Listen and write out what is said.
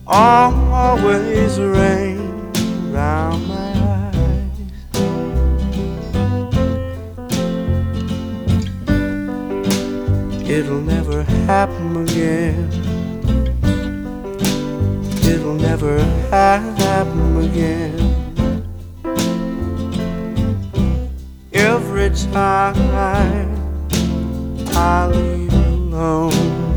always rain around my eyes. It'll never happen again. It'll never happen again. Every time I leave alone,